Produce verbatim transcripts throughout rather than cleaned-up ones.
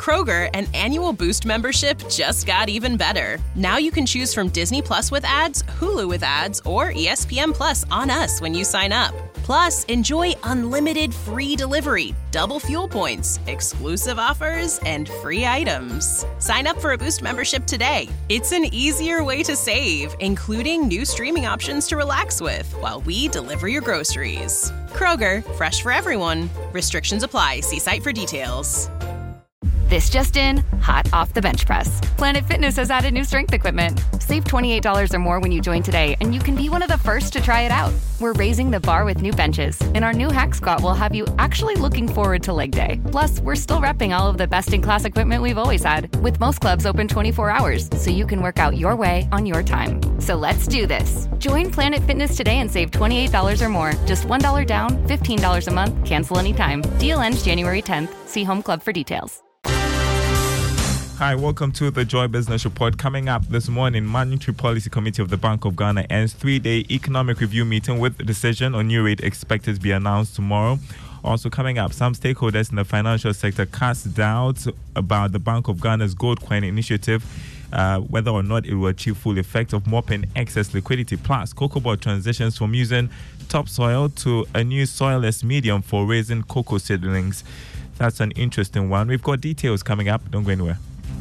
Kroger, an annual Boost membership just got even better. Now you can choose from Disney Plus with ads, Hulu with ads, or E S P N Plus on us when you sign up. Plus, enjoy unlimited free delivery, double fuel points, exclusive offers, and free items. Sign up for a Boost membership today. It's an easier way to save, including new streaming options to relax with while we deliver your groceries. Kroger, fresh for everyone. Restrictions apply. See site for details. This just in, hot off the bench press. Planet Fitness has added new strength equipment. Save twenty-eight dollars or more when you join today, and you can be one of the first to try it out. We're raising the bar with new benches, and our new hack squat will have you actually looking forward to leg day. Plus, we're still repping all of the best-in-class equipment we've always had, with most clubs open twenty-four hours, so you can work out your way on your time. So let's do this. Join Planet Fitness today and save twenty-eight dollars or more. Just one dollar down, fifteen dollars a month, cancel anytime. Deal ends January tenth. See Home Club for details. Hi, welcome to the Joy Business Report. Coming up this morning, Monetary Policy Committee of the Bank of Ghana ends three-day economic review meeting with the decision on new rate expected to be announced tomorrow. Also coming up, some stakeholders in the financial sector cast doubts about the Bank of Ghana's Gold Coin initiative, uh, whether or not it will achieve full effect of mopping excess liquidity. Plus, Cocoa Board transitions from using topsoil to a new soilless medium for raising cocoa seedlings. That's an interesting one. We've got details coming up. Don't go anywhere.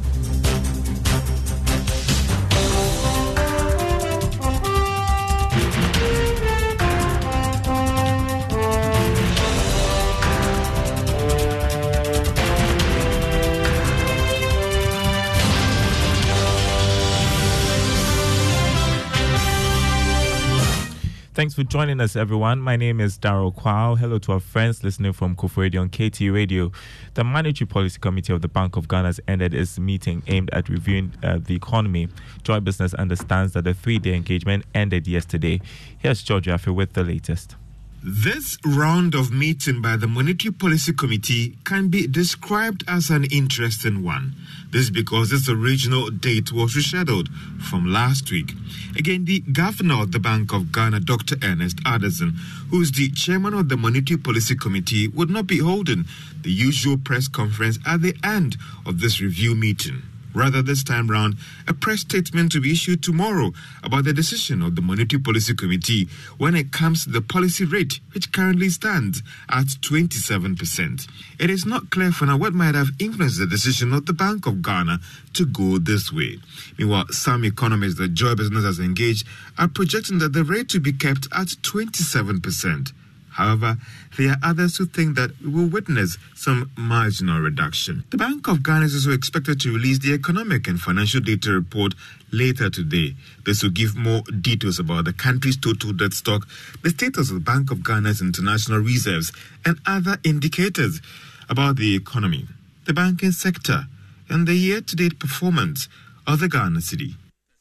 Thanks for joining us, everyone. My name is Daryl Kwao. Hello to our friends listening from Kofu Radio and K T Radio. The Monetary Policy Committee of the Bank of Ghana has ended its meeting aimed at reviewing uh, the economy. Joy Business understands that the three-day engagement ended yesterday. Here's George Jaffe with the latest. This round of meeting by the Monetary Policy Committee can be described as an interesting one. This is because its original date was rescheduled from last week. Again, the governor of the Bank of Ghana, Doctor Ernest Addison, who is the chairman of the Monetary Policy Committee, would not be holding the usual press conference at the end of this review meeting. Rather, this time round, a press statement to be issued tomorrow about the decision of the Monetary Policy Committee when it comes to the policy rate, which currently stands at twenty-seven percent. It is not clear for now what might have influenced the decision of the Bank of Ghana to go this way. Meanwhile, some economists that Joy Business has engaged are projecting that the rate to be kept at twenty-seven percent. However, there are others who think that we will witness some marginal reduction. The Bank of Ghana is also expected to release the economic and financial data report later today. This will give more details about the country's total debt stock, the status of the Bank of Ghana's international reserves, and other indicators about the economy, the banking sector, and the year-to-date performance of the Ghana cedi.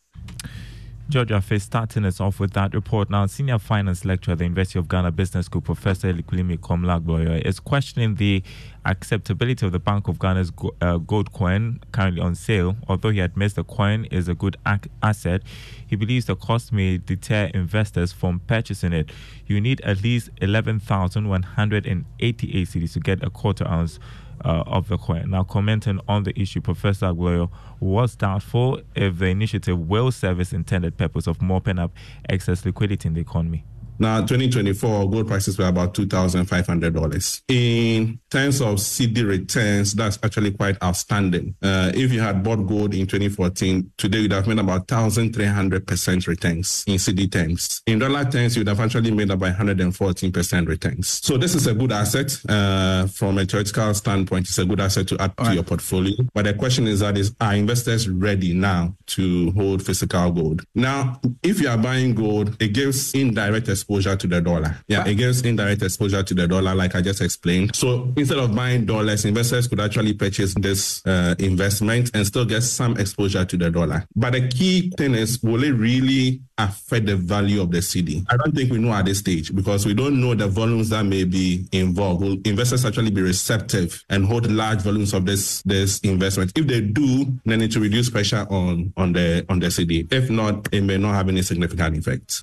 Georgia Face starting us off with that report now. Senior finance lecturer at the University of Ghana Business School, Professor Elikulimi Komlagboyo, is questioning the acceptability of the Bank of Ghana's go- uh, gold coin currently on sale. Although he admits the coin is a good ac- asset, he believes the cost may deter investors from purchasing it. You need at least eleven thousand one hundred eighty-eight cedis to get a quarter ounce Uh, of the coin. Now, commenting on the issue, Professor Agboyo was doubtful if the initiative will serve its intended purpose of mopping up excess liquidity in the economy. Now, twenty twenty-four, gold prices were about two thousand five hundred dollars. In terms of C D returns, that's actually quite outstanding. Uh, if you had bought gold in twenty fourteen, today you'd have made about one thousand three hundred percent returns in C D terms. In dollar terms, you'd have actually made about one hundred fourteen percent returns. So this is a good asset. Uh, from a theoretical standpoint, it's a good asset to add All to right. your portfolio. But the question is that is, are investors ready now to hold physical gold? Now, if you are buying gold, it gives indirect exposure exposure to the dollar. Yeah, it gives indirect exposure to the dollar, like I just explained. So instead of buying dollars, investors could actually purchase this uh, investment and still get some exposure to the dollar. But the key thing is, will it really affect the value of the C D? I don't think we know at this stage because we don't know the volumes that may be involved. Will investors actually be receptive and hold large volumes of this this investment? If they do, then it will reduce pressure on on the on the C D. If not, it may not have any significant effects.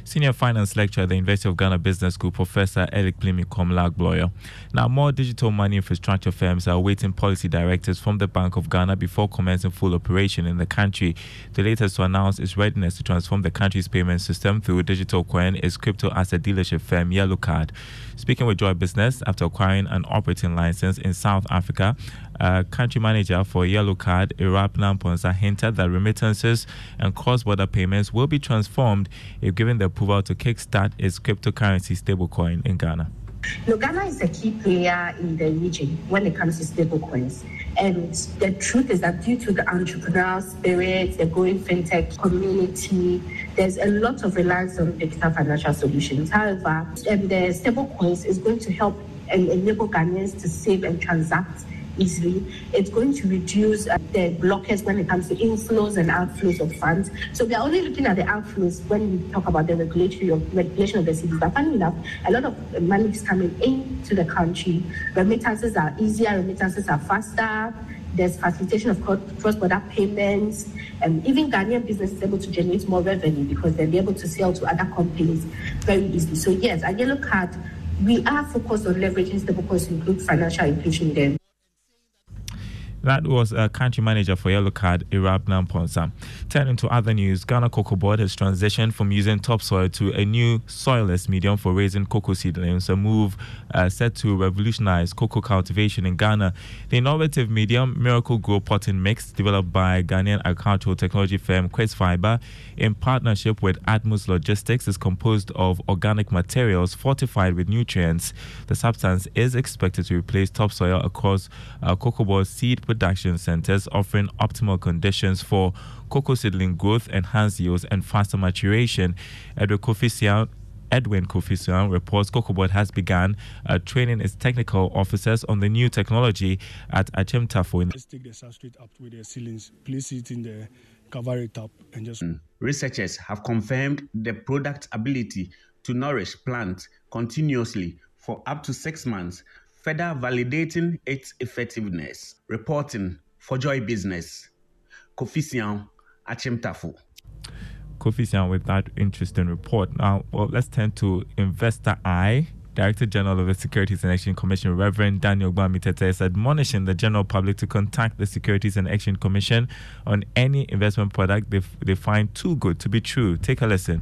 Senior Finance Lecturer at the University of Ghana Business School, Professor Elikplim Komlagboyo. Now, more digital money infrastructure firms are awaiting policy directives from the Bank of Ghana before commencing full operation in the country. The latest to announce its readiness to transform the country's payment system through digital coin is crypto asset dealership firm Yellow Card. Speaking with Joy Business, after acquiring an operating license in South Africa, uh, country manager for Yellow Card, Irap Namponsa, hinted that remittances and cross-border payments will be transformed if given the approval to kickstart its cryptocurrency stablecoin in Ghana. No, Ghana is a key player in the region when it comes to stablecoins. And the truth is that due to the entrepreneurial spirit, the growing fintech community, there's a lot of reliance on digital financial solutions. However, um, the stablecoins is going to help and enable Ghanaians to save and transact easily. It's going to reduce uh, the blockers when it comes to inflows and outflows of funds. So we are only looking at the outflows when we talk about the regulatory of regulation of the cities. But funny enough, a lot of money is coming into the country. Remittances are easier, remittances are faster. There's facilitation of cross-border payments, and even Ghanaian business is able to generate more revenue because they'll be able to sell to other companies very easily. So yes, at Yellow Card, we are focused on leveraging stablecoins to include financial inclusion there. That was a country manager for Yellow Card, Irap Namponsa. Turning to other news, Ghana Cocoa Board has transitioned from using topsoil to a new soilless medium for raising cocoa seedlings, a move uh, set to revolutionize cocoa cultivation in Ghana. The innovative medium, Miracle Grow Potting Mix, developed by Ghanaian agricultural technology firm Quest Fiber in partnership with Atmos Logistics, is composed of organic materials fortified with nutrients. The substance is expected to replace topsoil across uh, Cocoa Board seed production centers, offering optimal conditions for cocoa seedling growth, enhanced yields, and faster maturation. Edwin Kofi Edwin Kofi reports Cocoa Board has begun uh, training its technical officers on the new technology at Achimtafo. Let's take the substrate up with the ceilings, place it in the cover top, and just. Researchers have confirmed the product's ability to nourish plants continuously for up to six months, further validating its effectiveness. Reporting for Joy Business, Kofi Sian, Achimtafo. Kofi Sian with that interesting report. Now, well, let's turn to Investor Eye. Director General of the Securities and Exchange Commission, Reverend Daniel Gbamitete, is admonishing the general public to contact the Securities and Exchange Commission on any investment product they, f- they find too good to be true. Take a listen.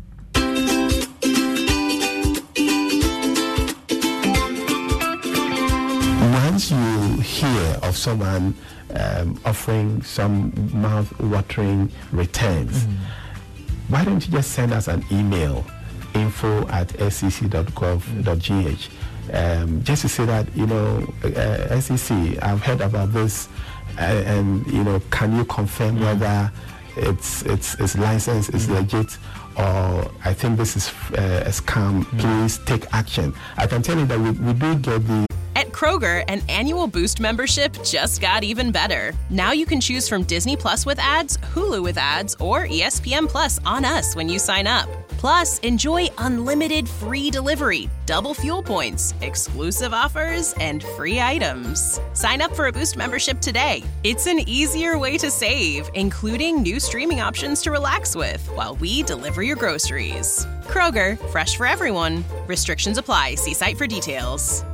Once you hear of someone um, offering some mouth-watering returns, mm. why don't you just send us an email, info at s e c dot gov dot g h, um, just to say that, you know, uh, S E C, I've heard about this, uh, and, you know, can you confirm mm. whether it's it's it's licensed, it's mm. legit, or I think this is uh, a scam, mm. please take action. I can tell you that we, we do get the... At Kroger, an annual Boost membership just got even better. Now you can choose from Disney Plus with ads, Hulu with ads, or E S P N Plus on us when you sign up. Plus, enjoy unlimited free delivery, double fuel points, exclusive offers, and free items. Sign up for a Boost membership today. It's an easier way to save, including new streaming options to relax with while we deliver your groceries. Kroger, fresh for everyone. Restrictions apply. See site for details.